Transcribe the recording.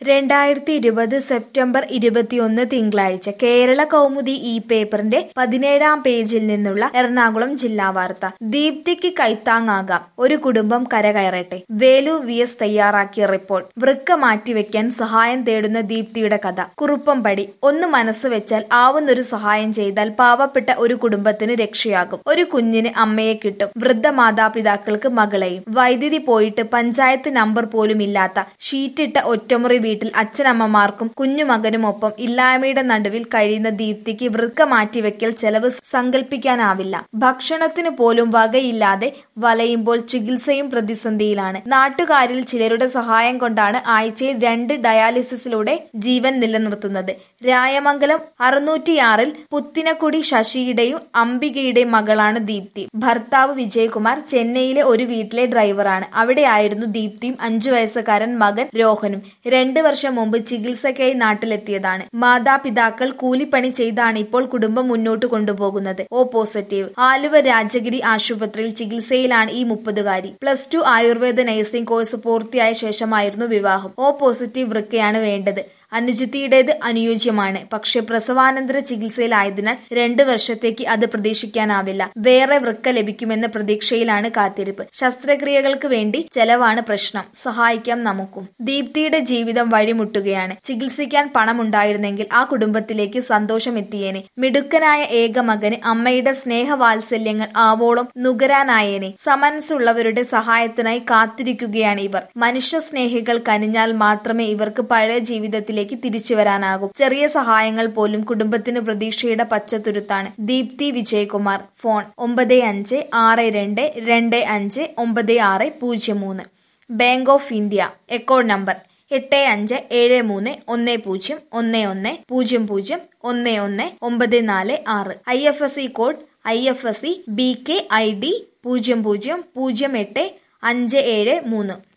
2020 September 21 തിങ്കളാഴ്ച കേരള കൗമുദി ഈ പേപ്പറിന്റെ 17-ാം പേജിൽ നിന്നുള്ള എറണാകുളം ജില്ലാ വാർത്ത. ദീപ്തിക്ക് കൈത്താങ്ങാകാം, ഒരു കുടുംബം കരകയറട്ടെ. വേലു VS തയ്യാറാക്കിയ റിപ്പോർട്ട്. വൃക്ക മാറ്റിവെക്കാൻ സഹായം തേടുന്ന ദീപ്തിയുടെ കഥ. കുറുപ്പംപടി. ഒന്ന് മനസ്സ് വെച്ചാൽ ആവുന്നൊരു സഹായം ചെയ്താൽ പാവപ്പെട്ട ഒരു കുടുംബത്തിന് രക്ഷയാകും. ഒരു കുഞ്ഞിന് അമ്മയെ കിട്ടും, വൃദ്ധ മാതാപിതാക്കൾക്ക് മകളെയും. വൈദ്യുതി പോയിട്ട് പഞ്ചായത്ത് നമ്പർ പോലും ഇല്ലാത്ത ഷീറ്റിട്ട ഒറ്റമുറി വീട്ടിൽ അച്ഛനമ്മമാർക്കും കുഞ്ഞുമകനുമൊപ്പം ഇല്ലായ്മയുടെ നടുവിൽ കഴിയുന്ന ദീപ്തിക്ക് വൃക്ക മാറ്റിവെക്കൽ ചെലവ് സങ്കല്പിക്കാനാവില്ല. ഭക്ഷണത്തിനു പോലും വകയില്ലാതെ വലയുമ്പോൾ ചികിത്സയും പ്രതിസന്ധിയിലാണ്. നാട്ടുകാരിൽ ചിലരുടെ സഹായം കൊണ്ടാണ് ആഴ്ചയിൽ 2 ഡയാലിസിസിലൂടെ ജീവൻ നിലനിർത്തുന്നത്. രായമംഗലം 606-ൽ പുത്തിനക്കുടി ശശിയുടെയും അംബികയുടെയും മകളാണ് ദീപ്തി. ഭർത്താവ് വിജയകുമാർ ചെന്നൈയിലെ ഒരു വീട്ടിലെ ഡ്രൈവറാണ്. അവിടെയായിരുന്നു ദീപ്തിയും 5 വയസ്സുകാരൻ മകൻ രോഹനും. 2 വർഷം മുമ്പ് ചികിത്സയ്ക്കായി നാട്ടിലെത്തിയതാണ്. മാതാപിതാക്കൾ കൂലിപ്പണി ചെയ്താണ് ഇപ്പോൾ കുടുംബം മുന്നോട്ട് കൊണ്ടുപോകുന്നത്. O positive. ആലുവ രാജഗിരി ആശുപത്രിയിൽ ചികിത്സയിലാണ് ഈ 30-കാരി. +2 ആയുർവേദ നഴ്സിംഗ് കോഴ്സ് പൂർത്തിയായ ശേഷമായിരുന്നു വിവാഹം. O പോസിറ്റീവ് വൃക്കയാണ് വേണ്ടത്. അനുജത്തിയുടേത് അനുയോജ്യമാണ്. പക്ഷെ പ്രസവാനന്തര ചികിത്സയിലായതിനാൽ 2 വർഷത്തേക്ക് അത് പ്രതീക്ഷിക്കാനാവില്ല. വേറെ വൃക്ക ലഭിക്കുമെന്ന പ്രതീക്ഷയിലാണ് കാത്തിരിപ്പ്. ശസ്ത്രക്രിയകൾക്ക് വേണ്ടി ചെലവാണ് പ്രശ്നം. സഹായിക്കാം നമുക്കും. ദീപ്തിയുടെ ജീവിതം വഴിമുട്ടുകയാണ്. ചികിത്സിക്കാൻ പണമുണ്ടായിരുന്നെങ്കിൽ ആ കുടുംബത്തിലേക്ക് സന്തോഷം എത്തിയേനെ. മിടുക്കനായ ഏക മകന് അമ്മയുടെ സ്നേഹവാത്സല്യങ്ങൾ ആവോളം നുകരാനായേനെ. സമനസ്സുള്ളവരുടെ സഹായത്തിനായി കാത്തിരിക്കുകയാണ് ഇവർ. മനുഷ്യ സ്നേഹികൾ കനിഞ്ഞാൽ മാത്രമേ ഇവർക്ക് പഴയ ജീവിതത്തിലേക്ക് തിരിച്ചു വരാനാകും. ചെറിയ സഹായങ്ങൾ പോലും കുടുംബത്തിന് പ്രതീക്ഷയുടെ പച്ചത്തുരുത്താണ്. Deepthi Vijayakumar. Phone 9562259603. Bank of India. Account number 851011001194. IFSC code IFSC BKID 0008573.